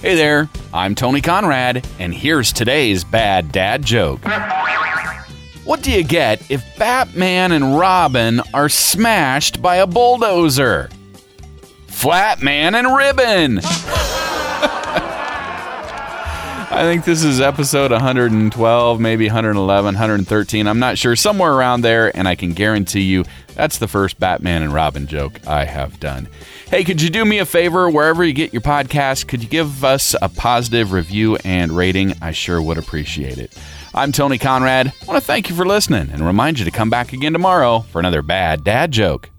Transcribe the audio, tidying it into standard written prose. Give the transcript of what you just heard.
Hey there, I'm Tony Conrad, and here's today's bad dad joke. What do you get if Batman and Robin are smashed by a bulldozer? Flatman and Ribbon! I think this is episode 112, maybe 111, 113. I'm not sure, somewhere around there, and I can guarantee you that's the first Batman and Robin joke I have done. Hey, could you do me a favor? Wherever you get your podcast, could you give us a positive review and rating? I sure would appreciate it. I'm Tony Conrad. I want to thank you for listening and remind you to come back again tomorrow for another bad dad joke.